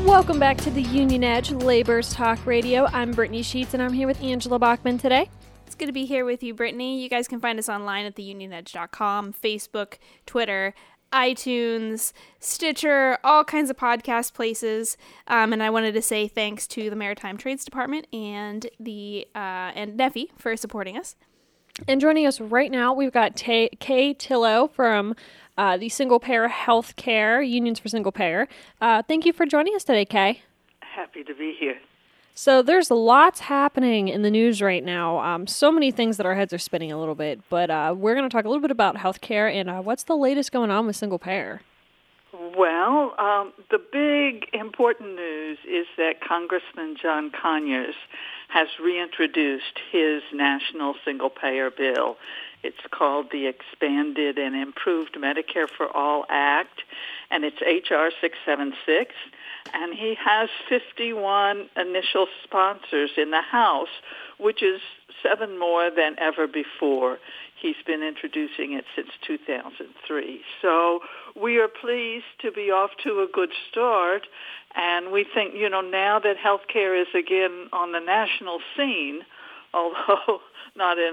Welcome back to the Union Edge Labor's Talk Radio. I'm Brittany Sheets, and I'm here with Angela Bachman today. It's good to be here with you, Brittany. You guys can find us online at theunionedge.com, Facebook, Twitter, iTunes, Stitcher, all kinds of podcast places. And I wanted to say thanks to the Maritime Trades Department and NEFI for supporting us. And joining us right now, we've got Kay Tillow from the Single Payer Healthcare, Unions for Single Payer. Thank you for joining us today, Kay. Happy to be here. So there's lots happening in the news right now. So many things that our heads are spinning a little bit. But we're going to talk a little bit about healthcare and what's the latest going on with single payer. Well, the big important news is that Congressman John Conyers has reintroduced his national single-payer bill. It's called the Expanded and Improved Medicare for All Act, and it's H.R. 676. And he has 51 initial sponsors in the House, which is 7 more than ever before. He's been introducing it since 2003. So we are pleased to be off to a good start. And we think, now that healthcare is again on the national scene, although not in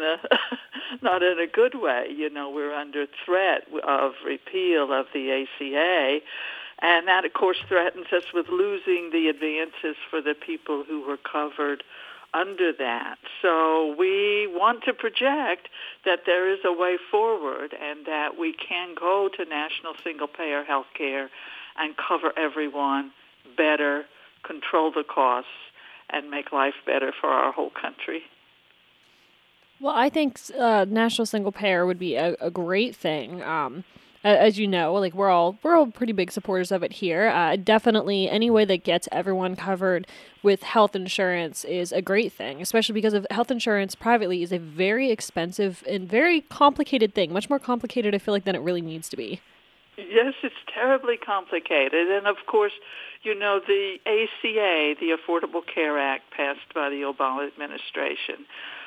a good way, we're under threat of repeal of the ACA. And that, of course, threatens us with losing the advances for the people who were covered under that. So we want to project that there is a way forward and that we can go to national single-payer health care and cover everyone better, control the costs, and make life better for our whole country. Well, I think national single-payer would be a great thing. As you know, we're all pretty big supporters of it here. Definitely, any way that gets everyone covered with health insurance is a great thing, especially because of health insurance privately is a very expensive and very complicated thing, much more complicated, I feel like, than it really needs to be. Yes, it's terribly complicated. And, of course, the ACA, the Affordable Care Act passed by the Obama administration,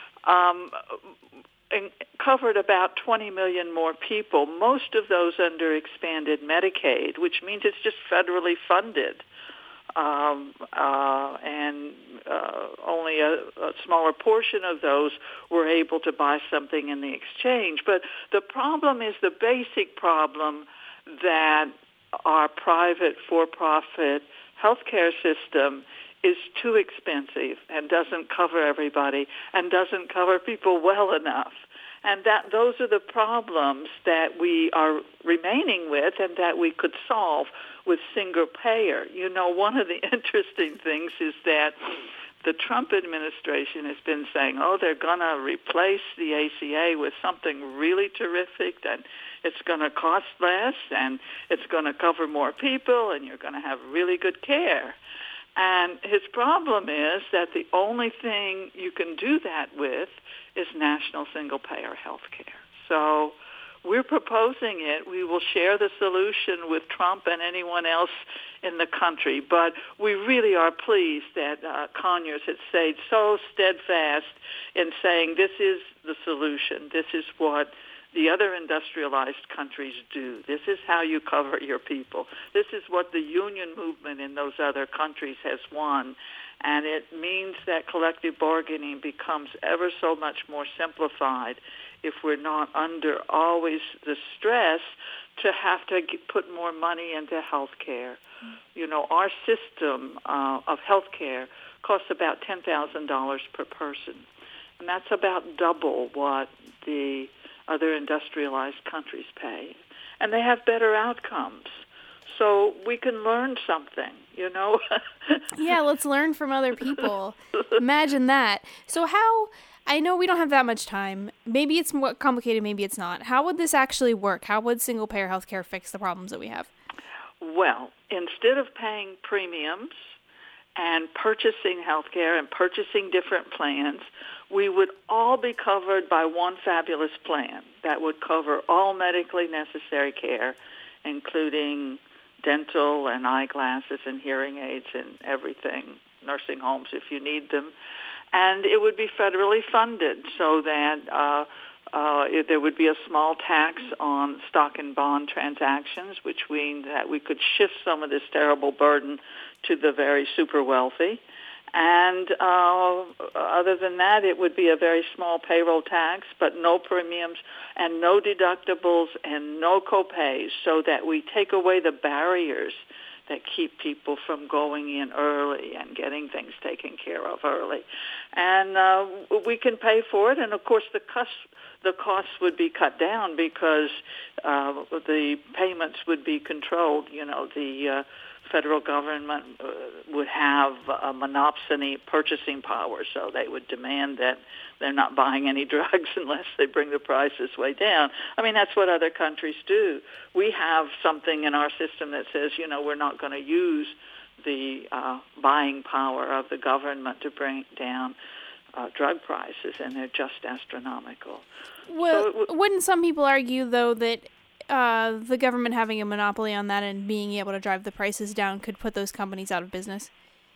and covered about 20 million more people, most of those under expanded Medicaid, which means it's just federally funded. And only a smaller portion of those were able to buy something in the exchange. But the problem is the basic problem that our private for-profit healthcare system is too expensive and doesn't cover everybody and doesn't cover people well enough. And those are the problems that we are remaining with and that we could solve with single payer. One of the interesting things is that the Trump administration has been saying, they're going to replace the ACA with something really terrific, and it's going to cost less, and it's going to cover more people, and you're going to have really good care. And his problem is that the only thing you can do that with is national single-payer health care. So we're proposing it. We will share the solution with Trump and anyone else in the country. But we really are pleased that Conyers has stayed so steadfast in saying this is the solution. This is what the other industrialized countries do. This is how you cover your people. This is what the union movement in those other countries has won. And it means that collective bargaining becomes ever so much more simplified if we're not under always the stress to have to put more money into health care. Our system of health care costs about $10,000 per person. And that's about double what the other industrialized countries pay. And they have better outcomes. So we can learn something, Yeah, let's learn from other people. Imagine that. So I know we don't have that much time. Maybe it's more complicated, maybe it's not. How would this actually work? How would single-payer healthcare fix the problems that we have? Well, instead of paying premiums and purchasing healthcare and purchasing different plans, we would all be covered by one fabulous plan that would cover all medically necessary care, including dental and eyeglasses and hearing aids and everything, nursing homes if you need them. And it would be federally funded so that There would be a small tax on stock and bond transactions, which means that we could shift some of this terrible burden to the very super wealthy. And other than that, it would be a very small payroll tax, but no premiums and no deductibles and no copays, so that we take away the barriers that keep people from going in early and getting things taken care of early. And we can pay for it, and of course the costs would be cut down because the payments would be controlled. The federal government would have a monopsony purchasing power, so they would demand that they're not buying any drugs unless they bring the prices way down. I mean, that's what other countries do. We have something in our system that says, we're not going to use the buying power of the government to bring down drug prices, and they're just astronomical. Well, wouldn't some people argue, though, that the government having a monopoly on that and being able to drive the prices down could put those companies out of business?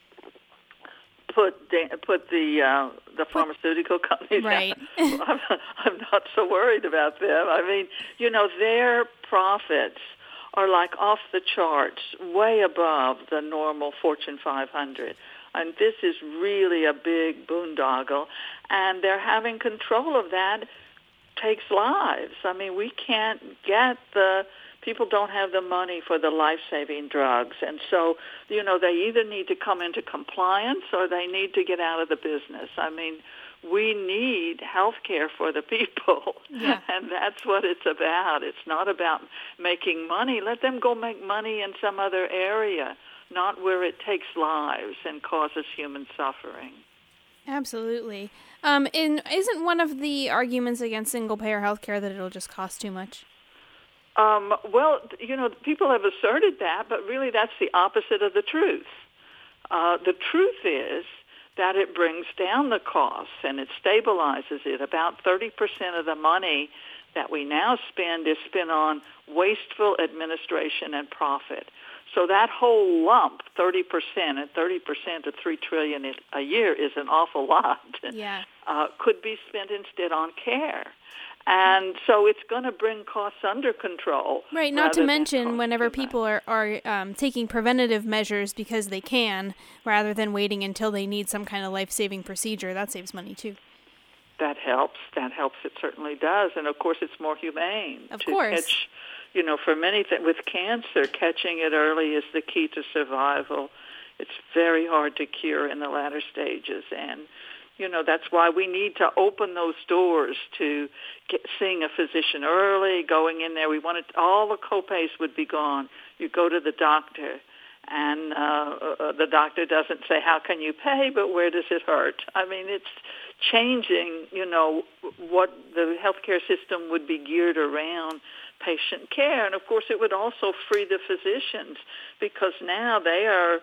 Put the pharmaceutical companies right. out. I'm not so worried about them. I mean, their profits are like off the charts, way above the normal Fortune 500. And this is really a big boondoggle, and they're having control of that. Takes lives. I mean, we can't people don't have the money for the life-saving drugs. And so, they either need to come into compliance or they need to get out of the business. I mean, we need health care for the people. Yeah. And that's what it's about. It's not about making money. Let them go make money in some other area, not where it takes lives and causes human suffering. Absolutely. And isn't one of the arguments against single-payer healthcare that it'll just cost too much? Well, people have asserted that, but really that's the opposite of the truth. The truth is that it brings down the costs and it stabilizes it. About 30% of the money that we now spend is spent on wasteful administration and profit. So that whole lump, 30%, and 30% of $3 trillion a year is an awful lot. Yeah. Could be spent instead on care. And so it's going to bring costs under control. Right, not to mention whenever people are taking preventative measures because they can, rather than waiting until they need some kind of life-saving procedure, that saves money too. That helps. It certainly does. And of course it's more humane. Of course. Catch, for many things, with cancer, catching it early is the key to survival. It's very hard to cure in the latter stages. And that's why we need to open those doors to seeing a physician early, going in there. We wanted all the copays would be gone. You go to the doctor, and the doctor doesn't say, how can you pay, but where does it hurt? I mean, it's changing, what the healthcare system would be geared around patient care. And, of course, it would also free the physicians because now they are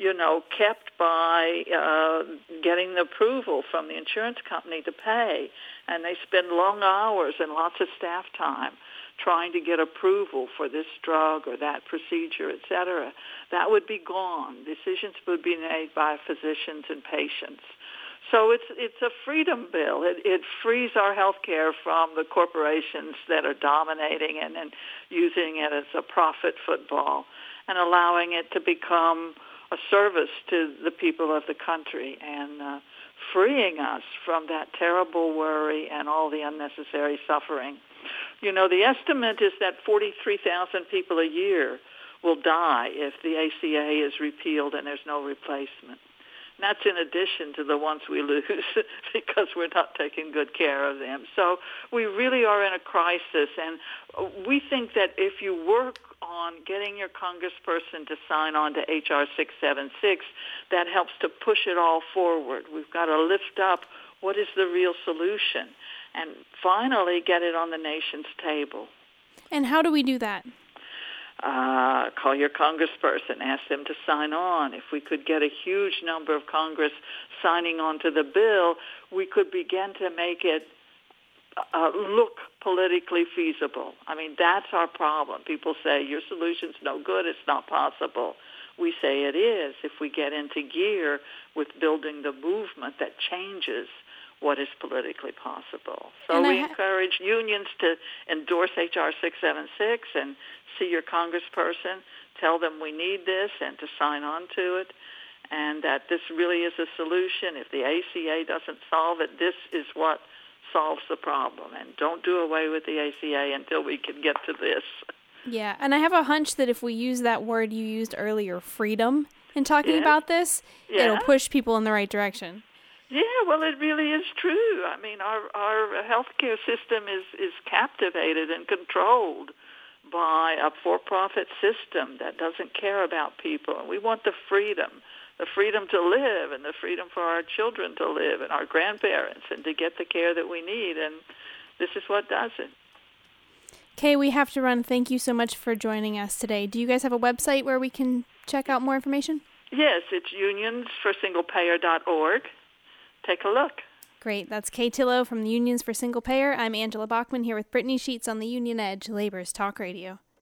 kept by getting the approval from the insurance company to pay. And they spend long hours and lots of staff time trying to get approval for this drug or that procedure, et cetera. That would be gone. Decisions would be made by physicians and patients. So it's a freedom bill. It frees our health care from the corporations that are dominating and using it as a profit football and allowing it to become a service to the people of the country and freeing us from that terrible worry and all the unnecessary suffering. The estimate is that 43,000 people a year will die if the ACA is repealed and there's no replacement. And that's in addition to the ones we lose because we're not taking good care of them. So we really are in a crisis, and we think that if you work on getting your congressperson to sign on to H.R. 676, that helps to push it all forward. We've got to lift up what is the real solution and finally get it on the nation's table. And how do we do that? Call your congressperson, ask them to sign on. If we could get a huge number of Congress signing on to the bill, we could begin to make it look politically feasible. I mean, that's our problem. People say, your solution's no good, it's not possible. We say it is if we get into gear with building the movement that changes what is politically possible. So we encourage unions to endorse H.R. 676 and see your congressperson, tell them we need this and to sign on to it, and that this really is a solution. If the ACA doesn't solve it, this is what solves the problem. And don't do away with the ACA until we can get to this. Yeah, and I have a hunch that if we use that word you used earlier, freedom, in talking about this, it'll push people in the right direction. Yeah, well, it really is true. I mean, our healthcare system is captivated and controlled by a for-profit system that doesn't care about people. And we want the freedom to live and the freedom for our children to live and our grandparents and to get the care that we need. And this is what does it. Kay, we have to run. Thank you so much for joining us today. Do you guys have a website where we can check out more information? Yes, it's unionsforsinglepayer.org. Take a look. Great. That's Kay Tillow from the Unions for Single Payer. I'm Angela Bachman here with Brittany Sheets on the Union Edge, Labor's Talk Radio.